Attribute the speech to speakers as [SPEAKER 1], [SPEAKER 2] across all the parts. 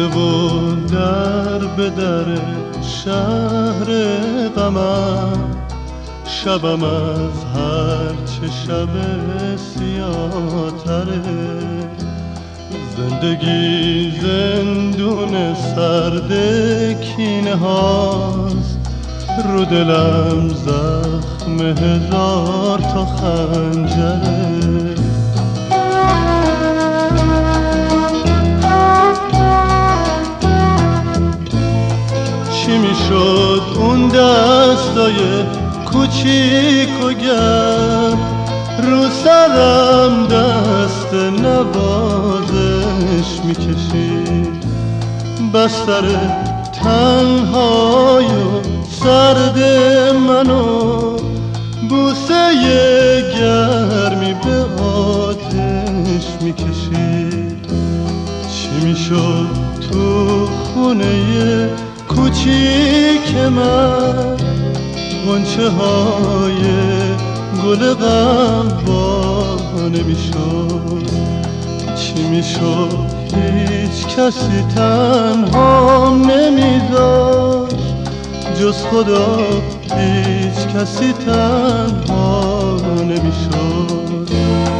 [SPEAKER 1] بسته و در به در شهر غمم، شبم از هر چه شب سیاه تره. زندگی زندون سرد کینه هاست، رو دلم زخم هزار تا خنجره. چی میشد اون دستای کوچیک و گرم، رو سرم دست نوازش میکشید. بستر تنهای و سرد منو بوسه گرمی به آتش میکشید. چی میشد تو خونه کوچیک من، غنچه های گل غم وا نمیشد. چی میشد هیچ کسی تنها نمیذاشت، جز خدا هیچ کسی تنها نمیشد.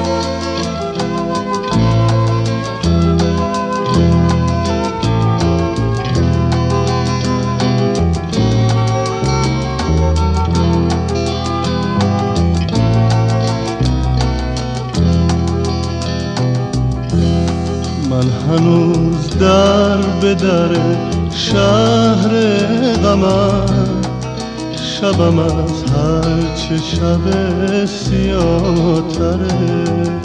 [SPEAKER 1] من هنوز در به در شهر غمم، شبم از هر چه شب سیاه تره.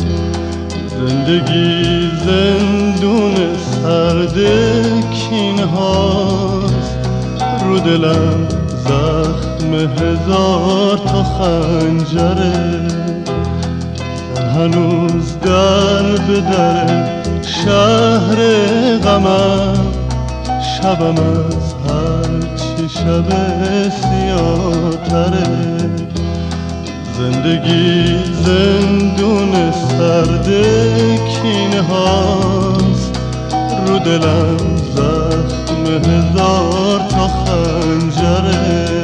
[SPEAKER 1] زندگی زندون سرد کینه هاست، رو دلم زخم هزار تا خنجره. من هنوز در به در شهر غمم، شبم از هر چه شب سیاه تره. زندگی زندون سرد کینه هاست، رو دلم زخم هزار تا خنجره.